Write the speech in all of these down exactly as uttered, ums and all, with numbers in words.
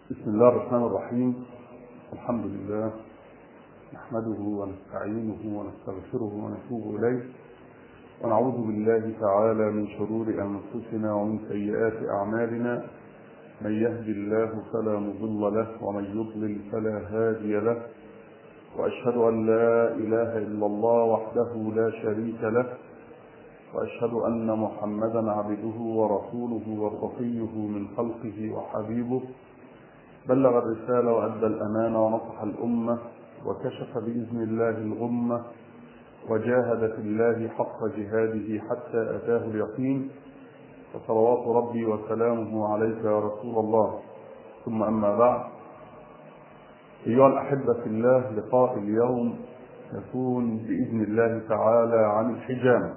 بسم الله الرحمن الرحيم. الحمد لله نحمده ونستعينه ونستغفره ونتوب إليه، ونعوذ بالله تعالى من شرور أنفسنا ومن سيئات أعمالنا. من يهد الله فلا مضل له ومن يضلل فلا هادي له، وأشهد أن لا إله إلا الله وحده لا شريك له، وأشهد أن محمدا عبده ورسوله وصفيه من خلقه وحبيبه، بلغ الرسالة وأدى الأمانة ونصح الأمة وكشف بإذن الله الغمة، وجاهد في الله حق جهاده حتى أتاه اليقين. فصلوات ربي وسلامه عليك يا رسول الله، ثم أما بعد. أيها الأحبة في الله، لقاء اليوم يكون بإذن الله تعالى عن الحجامة.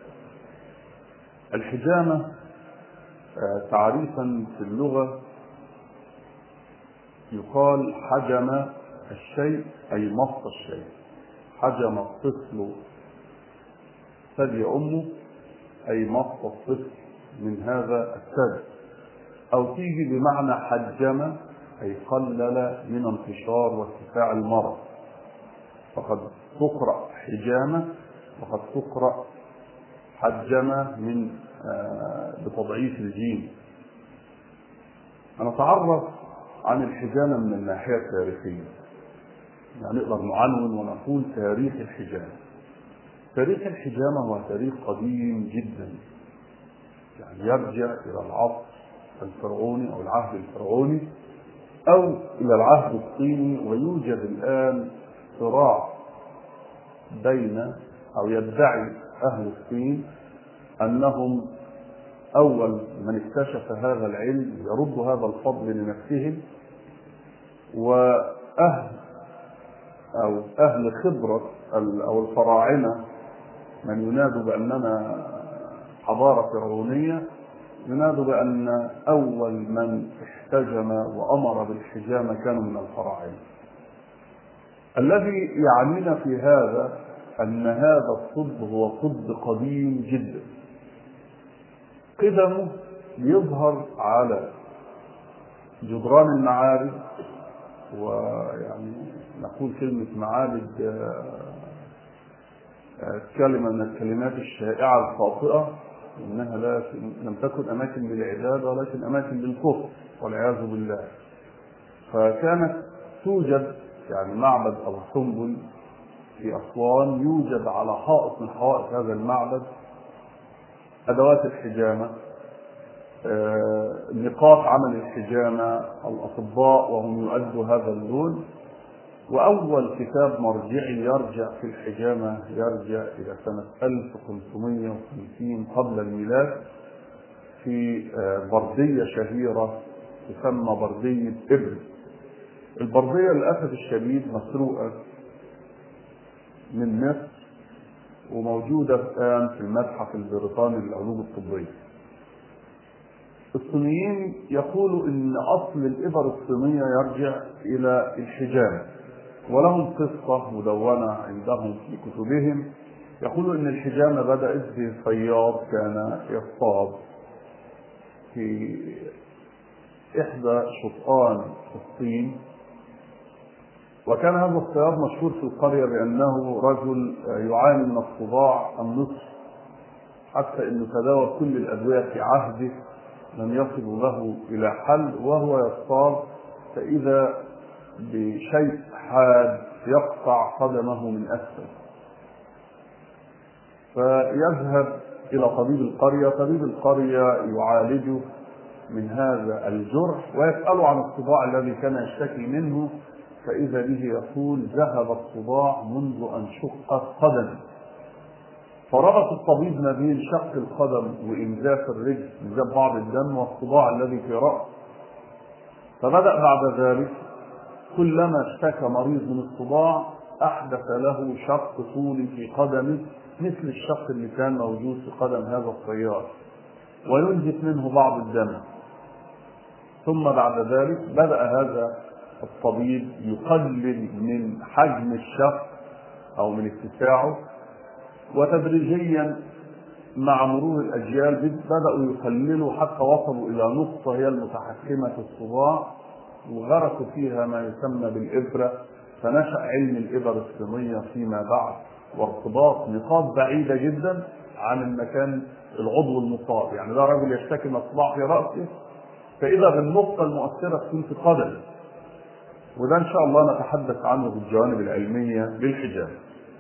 الحجامة تعريفا في اللغة يقال حجم الشيء أي مص الشيء. حجم الطفل ثدي أمه أي مص الطفل من هذا الثدي، أو تيجي بمعنى حجم أي قلل من انتشار وارتفاع المرض، فقد تقرأ حجامة وقد تقرأ حجمة من بتضعيف الجيم. نتعرف عن الحجامة من الناحية التاريخية، يعني نقدر نعنون ونقول تاريخ الحجامة. تاريخ الحجامة هو تاريخ قديم جدا، يعني يرجع إلى العصر الفرعوني أو العهد الفرعوني أو إلى العهد الصيني. ويوجد الآن صراع بين أو يدعي أهل الصين أنهم أول من اكتشف هذا العلم، يرد هذا الفضل لنفسهم، وأهل أو أهل خبرة أو الفراعنة من ينادوا بأننا حضارة فرعونية، ينادوا بأن أول من احتجم وأمر بالحجامة كانوا من الفراعنة. الذي يعنينا في هذا أن هذا الطب هو طب قديم جدا، قدمه يظهر على جدران المعابد، ويعني نقول كلمة معابد كلمة من الكلمات الشائعة الخاطئة، إنها لا لم تكن أماكن للعبادة ولكن أماكن للكفر والعياذ بالله. فكانت توجد يعني معبد أو سنبل في أسوان، يوجد على حائط من حوائط هذا المعبد أدوات الحجامة، نقاط عمل الحجامة، الأطباء وهم يؤدوا هذا اللون. وأول كتاب مرجعي يرجع في الحجامة يرجع إلى سنة ألف وخمسمائة وخمسين قبل الميلاد، في بردية شهيرة تسمى بردية إبل. البردية للأسف الشديد مسروقة من مصر، وموجودة الآن في المتحف البريطاني للعلوم الطبية. الصينيين يقولوا إن أصل الإبر الصينية يرجع إلى الحجامة، ولهم قصة مدونة عندهم في كتبهم. يقولوا إن الحجامة بدأت بصياد كان يصطاد في إحدى شطآن الصين، وكان هذا الصياد مشهور في القرية بأنه رجل يعاني من الصداع النصف، حتى أنه تداول كل الأدوية في عهده لم يصل له إلى حل، وهو يصطاد فإذا بشيء حاد يقطع قدمه من أسفل، فيذهب إلى طبيب القرية. طبيب القرية يعالجه من هذا الجرح ويسأله عن الصداع الذي كان يشتكي منه، فإذا به يقول: ذهب الصداع منذ أن شقت قدمي. فربط الطبيب ما بين شق القدم وإنزاف الرجل، إنزاف بعض الدم، والصداع الذي في رأسه. فبدأ بعد ذلك كلما اشتكى مريض من الصداع أحدث له شق طولي في قدمه مثل الشق اللي كان موجود في قدم هذا الصياد، وينزف منه بعض الدم. ثم بعد ذلك بدأ هذا الطبيب يقلل من حجم الشق أو من اتساعه، وتدريجيا مع مرور الأجيال بدأوا يقللوا حتى وصلوا إلى نقطة هي المتحكمة في الصداع، وغرسوا فيها ما يسمى بالإبرة، فنشأ علم الإبر الصينية فيما بعد، وارتباط نقاط بعيدة جدا عن المكان العضو المصاب. يعني ده رجل يشتكي من صداع في رأسه، فإذا بالنقطة المؤثرة تكون في قدمه. وده إن شاء الله نتحدث عنه بالجوانب العلمية للحجامة.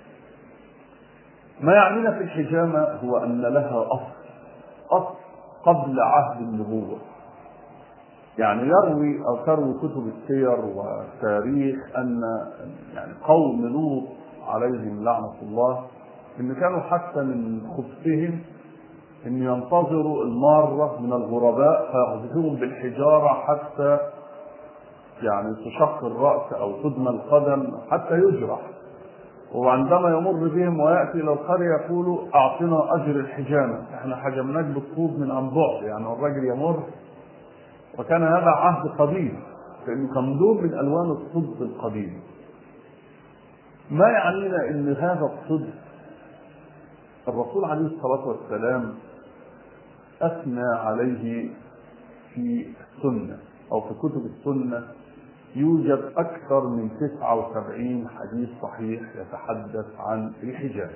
ما يعنينا في الحجامة هو أن لها أصل أصل قبل عهد النبوة. يعني يروي أو تروي كتب السير والتاريخ أن يعني قوم لوط عليهم لعنة الله إن كانوا حتى من خبثهم إن ينتظروا المارة من الغرباء فيقذفوهم بالحجارة حتى يعني تشق الرأس أو تدمى القدم حتى يجرح. وعندما يمر بهم ويأتي إلى القرية يقولوا أعطنا أجر الحجامة، إحنا حجمناك بالطوب من عن بعد. يعني الرجل يمر، وكان هذا عهد قديم لأنه كان لون من ألوان الطب القديم. ما يعنينا أن هذا الطب الرسول عليه الصلاة والسلام أثنى عليه في السنة أو في كتب السنة. يوجد أكثر من تسعة وسبعين حديث صحيح يتحدث عن الحجامة.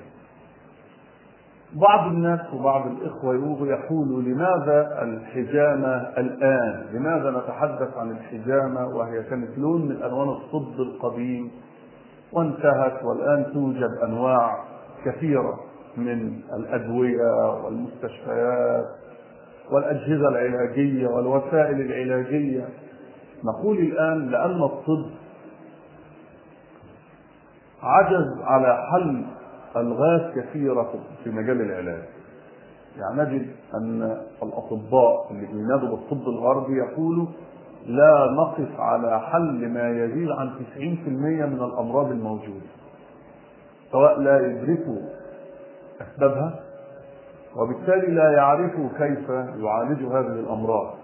بعض الناس وبعض الإخوة يقولوا لماذا الحجامة الآن؟ لماذا نتحدث عن الحجامة وهي كانت لون من ألوان الطب القديم وانتهت، والآن توجد أنواع كثيرة من الأدوية والمستشفيات والأجهزة العلاجية والوسائل العلاجية؟ نقول الآن لأن الطب عجز على حل ألغاز كثيرة في مجال العلاج. يعني نجد أن الأطباء اللي بينادوا بالطب الغربي يقولوا لا نقف على حل ما يزيد عن تسعين بالمئة من الأمراض الموجودة، سواء لا يدركوا أسبابها وبالتالي لا يعرفوا كيف يعالجوا هذه الأمراض.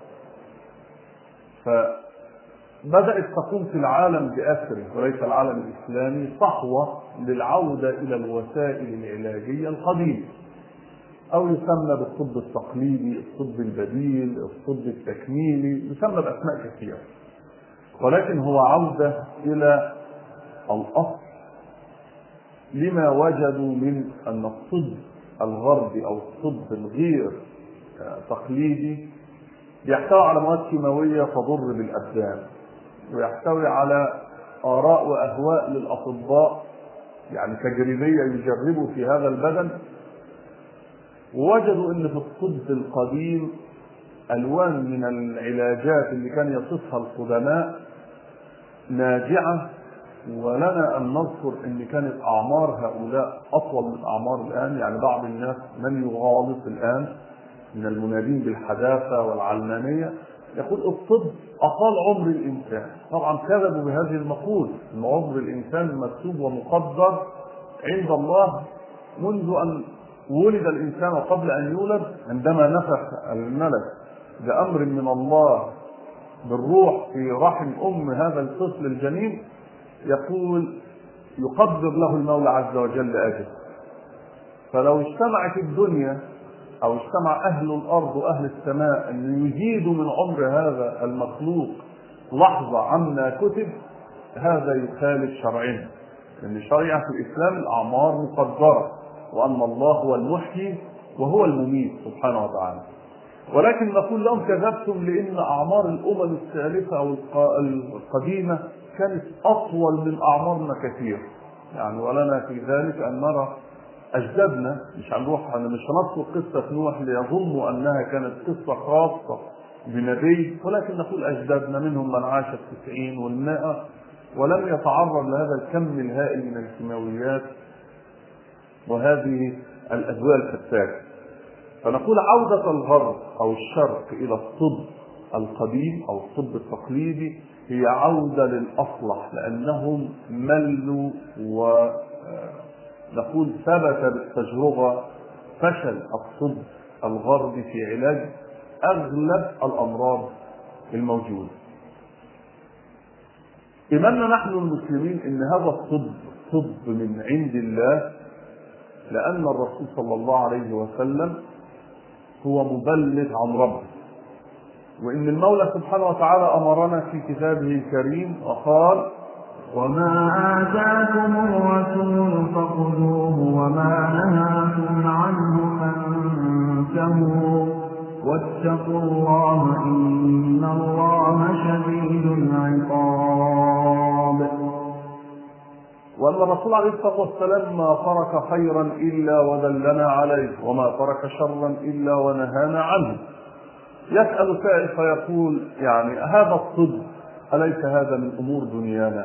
فبدأت تقوم في العالم بأسره وليس العالم الإسلامي صحوة للعودة إلى الوسائل العلاجية القديمة، أو يسمى بالطب التقليدي، الطب البديل، الطب التكميلي، يسمى بأسماء كثيرة، ولكن هو عودة إلى الأصل لما وجدوا من أن الطب الغربي أو الطب الغير تقليدي يحتوي على مواد كيماوية تضر بالأبدان، ويحتوي على آراء وأهواء للأطباء يعني تجريبية يجربوا في هذا البدن. ووجدوا أن في الطب القديم ألوان من العلاجات اللي كان يصفها القدماء ناجعة، ولنا أن نذكر أن كانت أعمار هؤلاء أطول من أعمار الآن. يعني بعض الناس من يغالط الآن من المنادين بالحداثة والعلمانية يقول الطب أطال عمر الإنسان. طبعا كذبوا بهذه المقولة، أن عمر الإنسان مكتوب ومقدر عند الله منذ أن ولد الإنسان وقبل أن يولد. عندما نفخ الملك بأمر من الله بالروح في رحم أم هذا الطفل الجنين يقول يقدر له المولى عز وجل أجل. فلو اجتمعت الدنيا أو اجتمع أهل الأرض وأهل السماء أن يزيدوا من عمر هذا المخلوق لحظة عما كتب، هذا يخالف شرعنا، لأن شريعة الإسلام الأعمار مقدرة، وأن الله هو المحيي وهو المميت سبحانه وتعالى. ولكن نقول لهم كذبتم، لأن أعمار الأمم السالفة أو القديمة كانت أطول من أعمارنا كثير. يعني ولنا في ذلك أن نرى أجدادنا، مش هنروح أنا مش هنذكر قصة نوح ليظنوا أنها كانت قصة خاصة بنبي، ولكن نقول أجدادنا منهم من عاش التسعين والمائة ولم يتعرض لهذا الكم الهائل من الكيماويات وهذه الأدوية الفتاكة. فنقول عودة الغرب أو الشرق إلى الطب القديم أو الطب التقليدي هي عودة للأصلح، لأنهم ملوا ونقول ثبت بالتجربة فشل الطب الغربي في علاج أغلب الأمراض الموجودة. إيماننا نحن المسلمين إن هذا الطب طب من عند الله، لأن الرسول صلى الله عليه وسلم هو مبلغ عن ربه. وإن المولى سبحانه وتعالى أمرنا في كتابه الكريم وقال: وما آتاكم الرسول فخذوه وما نهاكم عنه فانتهوا واتقوا الله إن الله شديد العقاب. وأن الرسول عليه الصلاة والسلام ما ترك خيرا إلا ودلنا عليه، وما ترك شرا إلا ونهانا عنه. يسأل سائل فيقول: يعني هذا الصدق أليس هذا من أمور دنيانا؟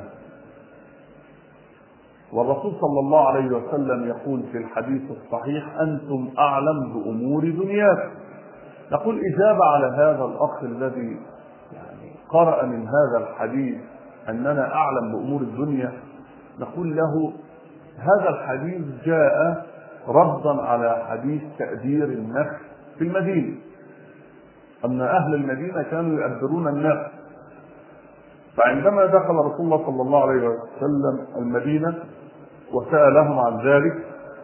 والرسول صلى الله عليه وسلم يقول في الحديث الصحيح: أنتم أعلم بأمور دنياكم. نقول إجابة على هذا الأخ الذي يعني قرأ من هذا الحديث أننا أعلم بأمور الدنيا، نقول له: هذا الحديث جاء ردا على حديث تأدير النفس في المدينة، أن أهل المدينة كانوا يؤدرون النفس. فعندما دخل رسول الله صلى الله عليه وسلم المدينة وسألهم عن ذلك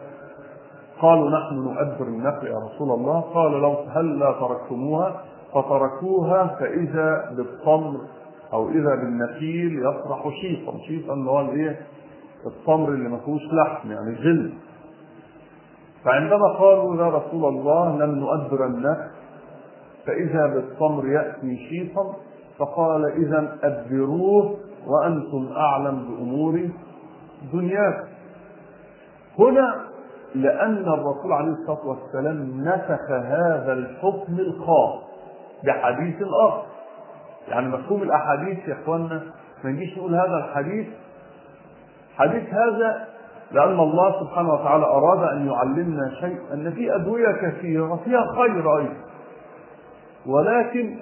قالوا: نحن نؤدر النفس يا رسول الله. قال: لو هل لا تركتموها؟ فتركوها، فإذا بالتمر أو إذا بالنخيل يصرح شيطا. شيطا اللي هو الايه؟ التمر اللي ما فيهوش لحم، يعني جلد. فعندما قالوا: يا رسول الله لن نؤدر النفس، فإذا بالتمر يأتي شيطا، فقال: إذا أدبروه وأنتم أعلم بأمور دنياكم. هنا لأن الرسول عليه الصلاة والسلام نسخ هذا الحكم الخاص بحديث آخر. يعني مفهوم الأحاديث يا إخواننا ما نجيش نقول هذا الحديث حديث هذا لأن الله سبحانه وتعالى أراد أن يعلمنا شيء، أن في أدوية كثيرة فيها خير أيضا، ولكن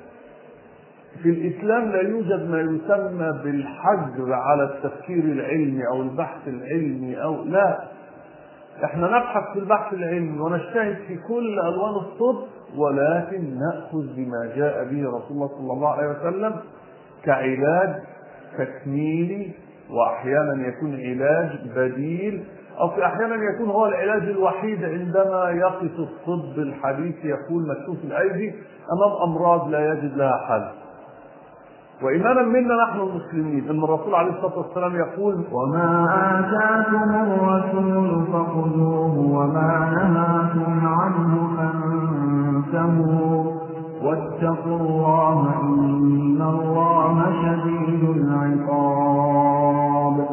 في الإسلام لا يوجد ما يسمى بالحجر على التفكير العلمي أو البحث العلمي أو لا. احنا نبحث في البحث العلمي ونجتهد في كل ألوان الطب، ولكن نأخذ بما جاء به رسول الله صلى الله عليه وسلم كعلاج تكميلي، وأحيانا يكون علاج بديل، أو في أحيانا يكون هو العلاج الوحيد عندما يقف الطب الحديث يقول مكتوف الأيدي أمام أمراض لا يجد لها حل. وإيمانا منا نحن المسلمين أن الرسول عليه الصلاة والسلام يقول: وما آتاكم الرسول فخذوه وما نهاكم عنه فانتهوا واتقوا الله إن الله شديد العقاب.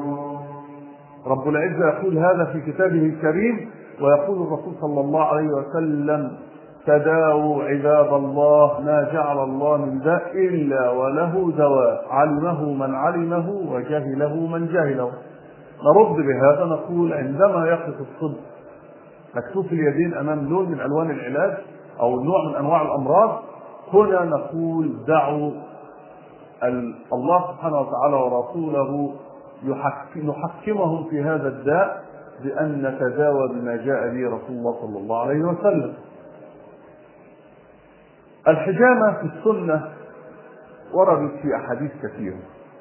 رب العزة يقول هذا في كتابه الكريم، ويقول الرسول صلى الله عليه وسلم: تداووا عباد الله ما جعل الله من داء إلا وله دواء، علمه من علمه وجهله من جهله. نرد بهذا نقول: عندما يقف الطب مكتوف اليدين أمام لون من ألوان العلاج أو نوع من أنواع الأمراض، هنا نقول: دعوا الله سبحانه وتعالى ورسوله نحكمهم في هذا الداء بأن نتداوى بما جاء به رسول الله صلى الله عليه وسلم. الحجامة في السنة وردت في أحاديث كثيرة.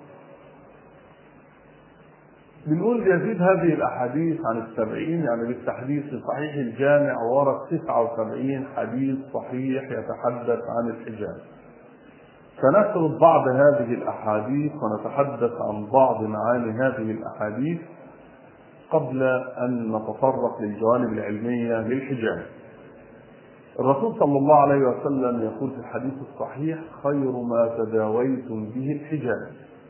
بنقول يزيد هذه الأحاديث عن السبعين، يعني بالتحديث في صحيح الجامع ورد تسعة وسبعين حديث صحيح يتحدث عن الحجامة. سنسرد بعض هذه الأحاديث ونتحدث عن بعض معاني هذه الأحاديث قبل أن نتطرق للجوانب العلمية للحجامة. الرسول صلى الله عليه وسلم يقول في الحديث الصحيح: خير ما تداويتم به الحجامة.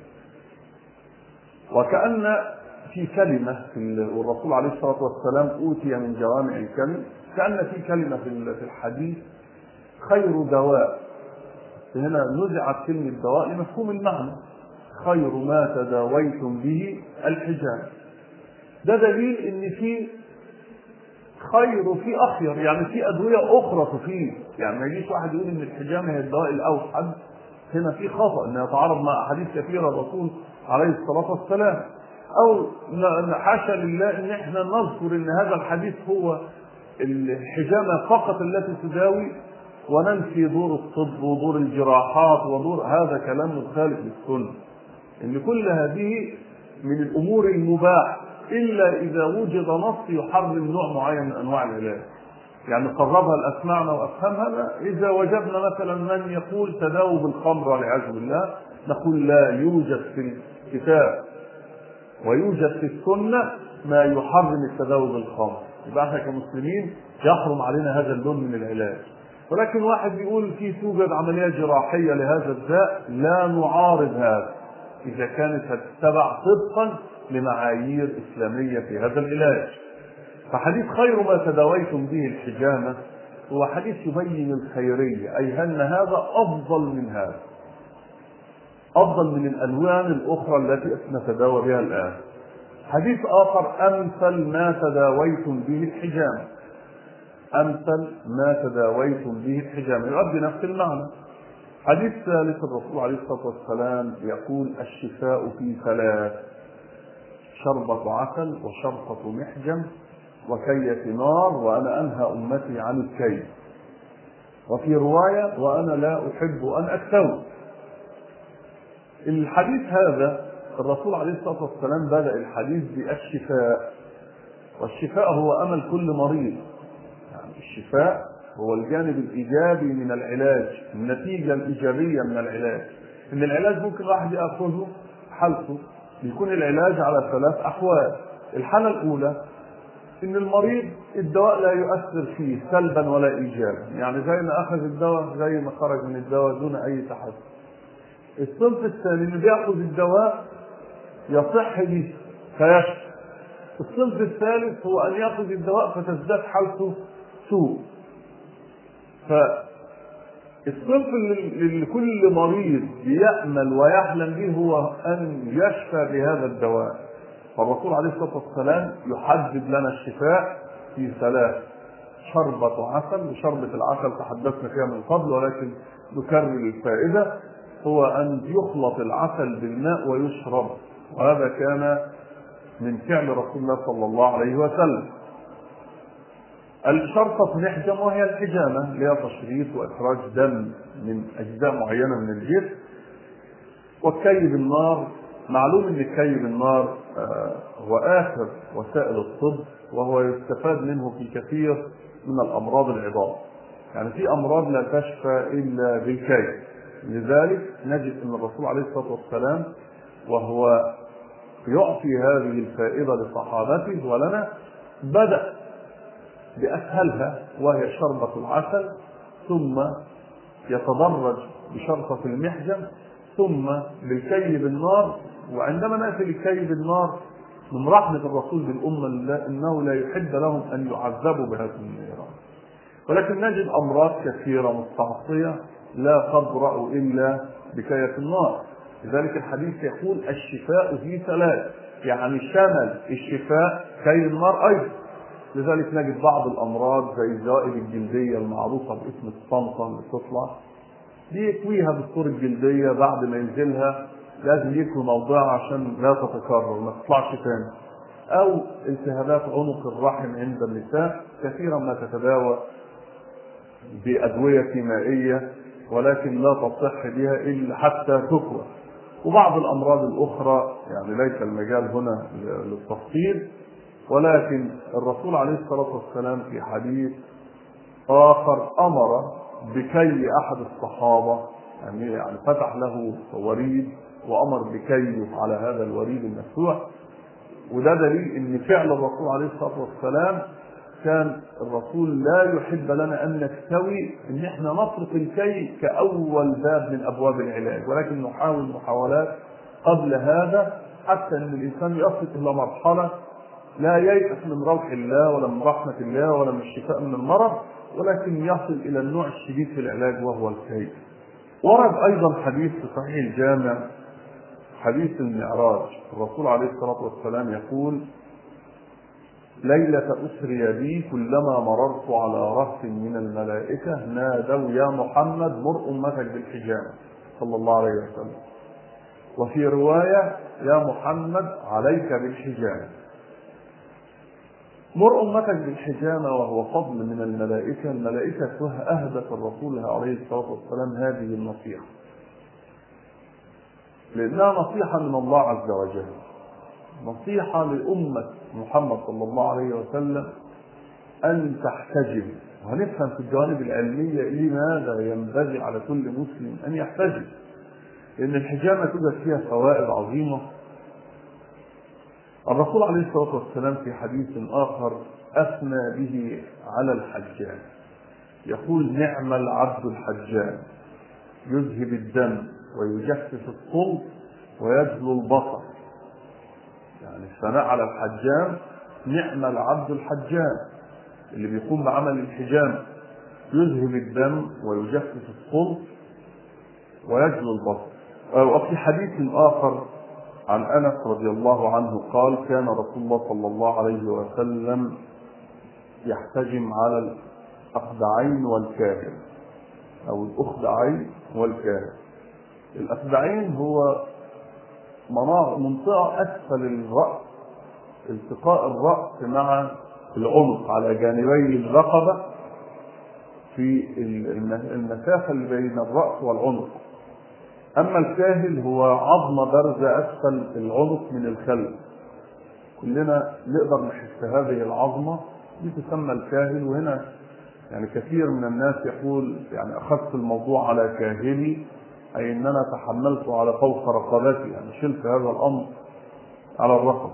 وكأن في كلمة والرسول عليه الصلاة والسلام أوتي من جوامع الكلم، كأن في كلمة في الحديث خير دواء، هنا نزعت كلمة دواء لمفهوم المعنى، خير ما تداويتم به الحجامة. ده دليل ان في خير وفي اخير، يعني في ادويه اخرى تفيد. يعني ما يجيش واحد يقول ان الحجامه هي الدواء الاوحد، هنا في خطا انه يتعارض مع احاديث كثيره الرسول عليه الصلاه والسلام، او حاشا لله ان احنا نذكر ان هذا الحديث هو الحجامه فقط التي تداوي، وننفي دور الطب ودور الجراحات ودور هذا كلام مخالف للسنه. ان كل هذه من الامور المباح الا اذا وجد نص يحرم نوع معين من انواع العلاج. يعني قربها لأسمعنا وأفهمها. لا، إذا وجدنا مثلا من يقول تداوي بالخمر والعياذ بالله، نقول لا يوجد في الكتاب ويوجد في السنة ما يحرم التداوي بالخمر، يبقى احنا كمسلمين يحرم علينا هذا اللون من العلاج. ولكن واحد بيقول في توجد عملية جراحية لهذا الداء، لا نعارض هذا إذا كانت هتتبع طبقا لمعايير إسلامية في هذا العلاج. فحديث خير ما تداويتم به الحجامة هو حديث يبين الخيرية، أي أن هذا أفضل من هذا، أفضل من الألوان الأخرى التي نتداوى بها الآن. حديث آخر أمثل ما تداويتم به الحجامة، أمثل ما تداويتم به الحجامة يؤدي نفس المعنى. حديث ثالث الرسول عليه الصلاة والسلام يقول الشفاء في ثلاث: شربة عسل وشربة محجم وكية نار وأنا أنهى أمتي عن الكي. وفي رواية وأنا لا أحب أن أكتوي. الحديث هذا الرسول عليه الصلاة والسلام بدأ الحديث بالشفاء، والشفاء هو أمل كل مريض. يعني الشفاء هو الجانب الإيجابي من العلاج، النتيجة الإيجابية من العلاج. إن العلاج ممكن واحد يأخذه حالته، يكون العلاج على ثلاث أحوال. الحالة الأولى إن المريض الدواء لا يؤثر فيه سلبا ولا إيجابا، يعني زي ما أخذ الدواء زي ما خرج من الدواء دون أي تحسن. الصنف الثاني إنه بيأخذ الدواء يصح به فيشفى. الصنف الثالث هو أن يأخذ الدواء فتزداد حالته سوء. فالصنف اللي كل مريض بيأمل ويحلم به هو أن يشفى بهذا الدواء. فالرسول عليه الصلاة والسلام يحدد لنا الشفاء في ثلاث: شربة عسل، وشربة العسل تحدثنا فيها من قبل ولكن نكرر الفائدة، هو أن يخلط العسل بالماء ويشرب، وهذا كان من فعل رسول الله صلى الله عليه وسلم. الشرطة محجم وهي الحجامة، اللي هي تشريط وإخراج دم من أجزاء معينة من الجسم. والكي بالنار، معلوم أن الكي بالنار هو آخر وسائل الطب، وهو يستفاد منه في كثير من الأمراض العظام. يعني في أمراض لا تشفى إلا بالكي. لذلك نجد أن الرسول عليه الصلاة والسلام وهو يعطي هذه الفائدة لصحابته ولنا بدأ بأسهلها وهي شربة العسل، ثم يتدرج بشربة المحجم، ثم بالكي بالنار. وعندما نأتي للكي بالنار من رحمة الرسول بالأمة إنه لا يحب لهم أن يعذبوا بهذه النيران. ولكن نجد أمراض كثيرة مستعصية لا تبرأ إلا بكية النار. لذلك الحديث يقول الشفاء في ثلاث، يعني شمل الشفاء كي النار أيضا. لذلك نجد بعض الأمراض زي الزوائد الجلدية المعروفة باسم الصمصة اللي بتطلع دي يكويها بالصورة الجلدية، بعد ما ينزلها لازم يكوي موضعها عشان لا تتكرر ما تطلعش تاني. أو التهابات عنق الرحم عند النساء كثيرا ما تتداوى بأدوية كيميائية ولكن لا تصح بها إلا حتى تكوى. وبعض الأمراض الأخرى يعني ليس المجال هنا للتفصيل، ولكن الرسول عليه الصلاة والسلام في حديث آخر أمر بكي أحد الصحابة، يعني, يعني فتح له وريد وأمر بكيه على هذا الوريد المفتوح. وده دليل أن فعل الرسول عليه الصلاة والسلام كان الرسول لا يحب لنا أن نكتوي أن احنا نترك الكي كأول باب من أبواب العلاج، ولكن نحاول محاولات قبل هذا حتى أن الإنسان يصل إلى مرحلة لا ييأس من روح الله ولا من رحمة الله ولا من الشفاء من المرض، ولكن يصل إلى النوع الشديد في العلاج وهو الكي. ورد أيضا حديث في صحيح الجامع حديث المعراج، الرسول عليه الصلاة والسلام يقول ليلة أسري بي كلما مررت على رهط من الملائكة نادوا يا محمد مر أمتك بالحجامة صلى الله عليه وسلم. وفي رواية يا محمد عليك بالحجامة. مر أمتك بالحجامة وهو فضل من الملائكة. الملائكة أهدت الرسول عليه الصلاة والسلام هذه النصيحة لأنها نصيحة من الله عز وجل، نصيحة لأمة محمد صلى الله عليه وسلم أن تحتجم. وهنفهم في الجوانب العلمية لماذا ينبغي على كل مسلم أن يحتجم، لأن الحجامة توجد فيها فوائد عظيمة. الرسول عليه الصلاة والسلام في حديث آخر أثنى به على الحجام، يقول: نعم العبد الحجام يذهب الدم ويجفف الصلب ويجلو البصر. يعني الثناء على الحجام: نعم العبد الحجام، اللي بيقوم بعمل الحجام، يذهب الدم ويجفف الصلب ويجلو البصر. وفي حديث آخر عن أنس رضي الله عنه قال: كان رسول الله صلى الله عليه وسلم يحتجم على الأخدعين والكاهل، أو الأخدعين والكاهل. الأخدعين هو منطقة أسفل الرأس، التقاء الرأس مع العنق على جانبي الرقبة في المسافة اللي بين الرأس والعنق. أما الكاهل هو عظمة بارزة أسفل العنق من الخلف، كلنا نقدر نحس هذه العظمة، دي تسمى الكاهل. وهنا يعني كثير من الناس يقول يعني أخذت الموضوع على كاهلي، أي أن أنا تحملته على فوق رقبتي، يعني شلت هذا الأمر على الرقبة.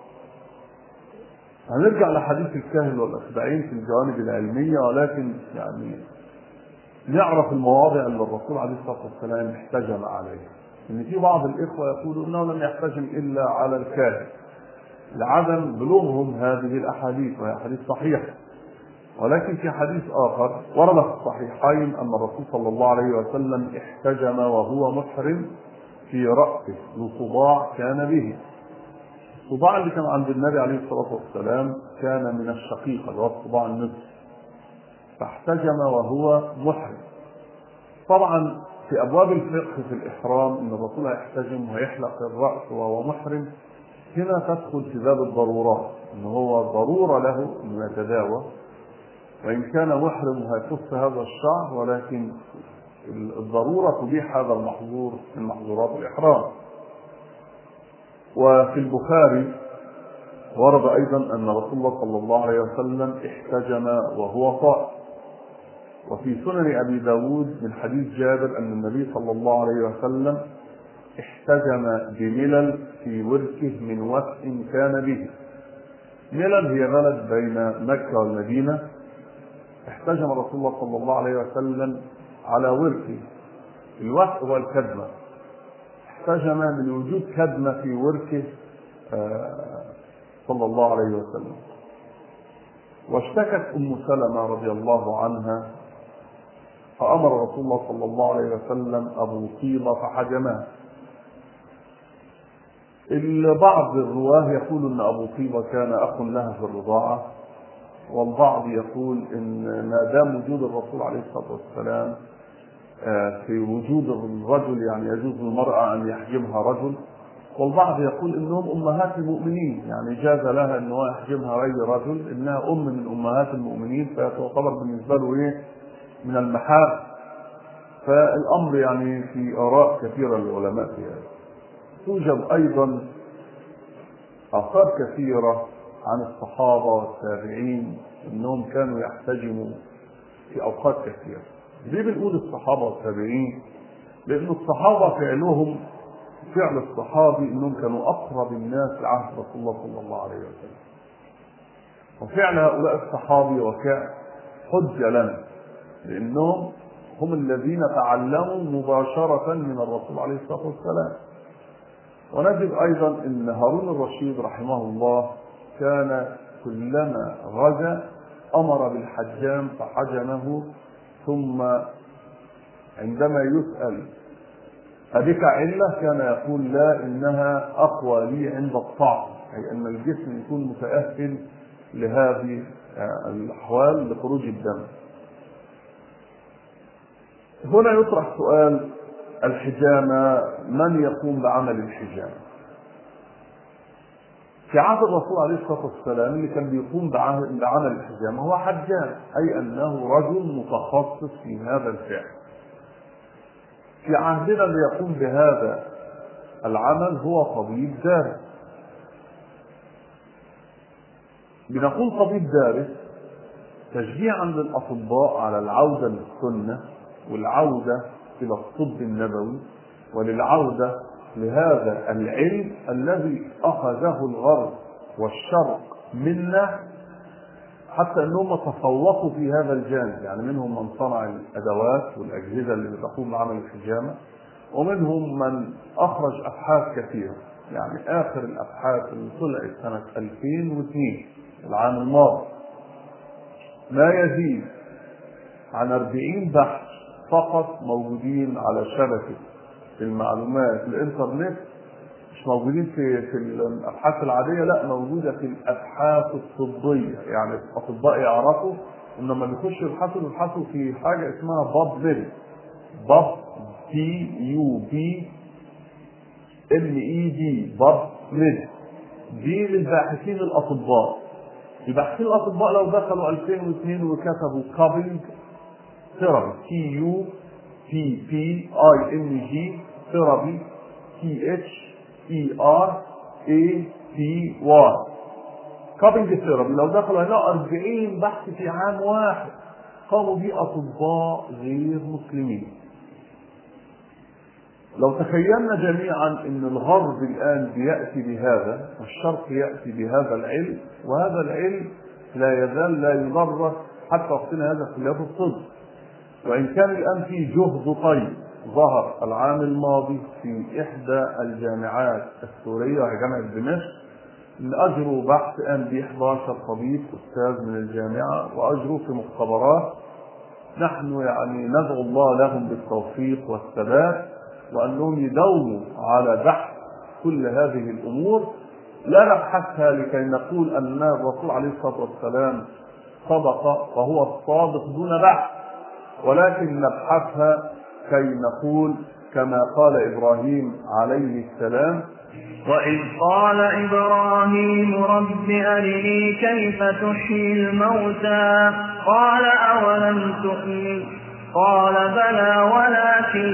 هنرجع لحديث الكاهل والأخدعين في الجوانب العلمية، ولكن يعني نعرف المواضع اللي الرسول عليه الصلاة والسلام احتجم عليها. إن في بعض الإخوة يقولوا إنه لم يحتجم إلا على الكاهل لعدم بلوغهم هذه الأحاديث، وهي أحاديث صحيحة. ولكن في حديث آخر ورد في الصحيحين أن الرسول صلى الله عليه وسلم احتجم وهو محرم في رأسه لصداع كان به. الصداع اللي كان عند النبي عليه الصلاة والسلام كان من الشقيقة، اللي هو الصداع النصف، فاحتجم وهو محرم. طبعا في أبواب الفقه في الإحرام أن الرسول يحتجم ويحلق الرأس وهو محرم، هنا تدخل في باب الضرورات، أن هو ضرورة له أنه يتداوى، وإن كان محرم هيقص هذا الشعر، ولكن الضرورة تبيح هذا المحظور من محظورات الإحرام. وفي البخاري ورد أيضا أن رسول الله صلى الله عليه وسلم احتجم وهو صائم. وفي سنن أبي داود من حديث جابر أن النبي صلى الله عليه وسلم احتجم بملل في وركه من وثء كان به. ملل هي بلد بين مكة والمدينة. احتجم رسول الله صلى الله عليه وسلم على وركه. الوثء هو الكدمة، احتجم من وجود كدمة في وركه صلى الله عليه وسلم. واشتكت أم سلمة رضي الله عنها، فأمر رسول الله صلى الله عليه وسلم أبو طيبة فحجمها. البعض الرواه يقول أن أبو طيبة كان أخ لها في الرضاعة، والبعض يقول إن ما دام وجود الرسول عليه الصلاة والسلام في وجود الرجل يعني يجوز للمرأة أن يحجمها رجل، والبعض يقول إنهم أمهات المؤمنين، يعني جاز لها أنه يحجمها غير رجل، إنها أم من أمهات المؤمنين، فتعتبر بالنسبة له إيه من المحاب. فالأمر يعني في آراء كثيرة للعلماء في هذا. توجد أيضا آثار كثيرة عن الصحابة والتابعين أنهم كانوا يحتجموا في أوقات كثيرة. ليه بنقول الصحابة والتابعين؟ لأن الصحابة فعلهم فعل الصحابي أنهم كانوا أقرب الناس لعهد رسول الله صلى الله عليه وسلم، وفعل هؤلاء الصحابي وفعل حجة لنا، لأنهم هم الذين تعلموا مباشرة من الرسول عليه الصلاة والسلام. ونجد أيضا أن هارون الرشيد رحمه الله كان كلما غزا أمر بالحجام فحجمه، ثم عندما يسأل أبك علة كان يقول لا، إنها أقوى لي عند الطعن، أي أن الجسم يكون متأهل لهذه الأحوال لخروج الدم. هنا يطرح سؤال الحجامة، من يقوم بعمل الحجامة؟ في عهد الرسول عليه الصلاة والسلام اللي كان بيقوم بعمل الحجامة هو حجام، أي أنه رجل متخصص في هذا الفعل. في عهدنا اللي يقوم بهذا العمل هو طبيب دارس. بنقول طبيب دارس تشجيعا للأطباء على العودة للسنة والعودة إلى الطب النبوي وللعودة لهذا العلم الذي أخذه الغرب والشرق منا، حتى أنهم تفوقوا في هذا الجانب. يعني منهم من صنع الأدوات والأجهزة اللي بتقوم بعمل الحجامة، ومنهم من أخرج أبحاث كثيرة. يعني آخر الأبحاث اللي طلعت سنة ألفين واثنين العام الماضي ما يزيد عن أربعين بحث فقط موجودين على شبكة المعلومات الإنترنت، مش موجودين في في الأبحاث العادية، لا موجودة في الأبحاث الطبية. يعني الأطباء يعرفوا إن لما بيخشوا يبحثوا يبحثوا في حاجة اسمها باب ميد، باب بي يو بي ام اي دي، باب ميد دي للباحثين الأطباء. الباحثين الأطباء لو دخلوا ألفين واثنين وكتبوا كابينج ثيرابي، تي يو بي بي اي ام جي ثيرابي، تي اتش اي ار اي بي واي، كابينج ثيرابي، لو دخلوا هنا أربعين بحث في عام واحد قاموا به أطباء غير مسلمين. لو تخيلنا جميعا ان الغرب الان بيأتي بهذا والشرق يأتي بهذا العلم، وهذا العلم لا يزال لا يدرس حتى وقتنا هذا في كليات الطب، وان كان الان في جهد طيب ظهر العام الماضي في احدى الجامعات السوريه وهي جامعه دمشق، ان اجروا بحث قام به إحدى عشر طبيب استاذ من الجامعه، واجروا في مختبرات. نحن يعني ندعو الله لهم بالتوفيق والثبات، وأنهم يداوموا على بحث كل هذه الأمور، لا نبحثها لكي نقول أن الرسول عليه الصلاة والسلام صدق وهو الصادق دون بحث، ولكن نبحثها كي نقول كما قال إبراهيم عليه السلام: وإذ قال إبراهيم رب أرني كيف تحيي الموتى قال أولم تؤمن قال بلى ولكن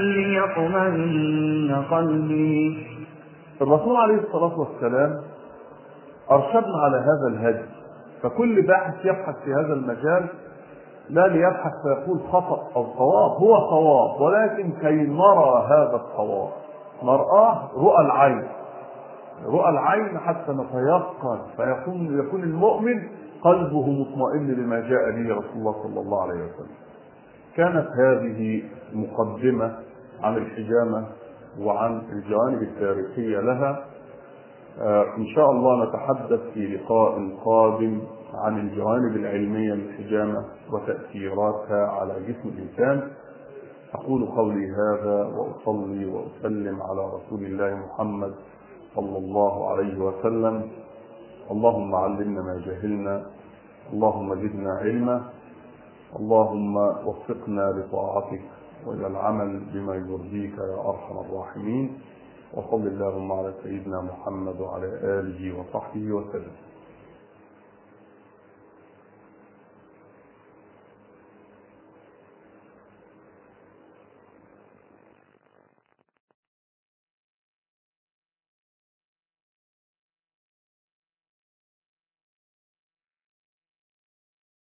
ليطمئن قلبي. الرسول عليه الصلاة والسلام أرشدنا على هذا الهدي، فكل باحث يبحث في هذا المجال لا ليبحث فيقول خطأ أو صواب، هو صواب، ولكن كي نرى هذا الصواب نرآه رؤى العين، رؤى العين حتى نتيقن، فيكون يكون المؤمن قلبه مطمئن بما جاء به رسول الله صلى الله عليه وسلم. كانت هذه مقدمة عن الحجامة وعن الجوانب التاريخية لها. آه إن شاء الله نتحدث في لقاء قادم عن الجوانب العلمية للحجامة وتأثيراتها على جسم الإنسان. أقول قولي هذا وأصلي وأسلم على رسول الله محمد صلى الله عليه وسلم. اللهم علمنا ما جهلنا، اللهم زدنا علما، اللهم وفقنا لطاعتك والى العمل بما يرضيك يا ارحم الراحمين. وصل اللهم على سيدنا محمد وعلى اله وصحبه وسلم.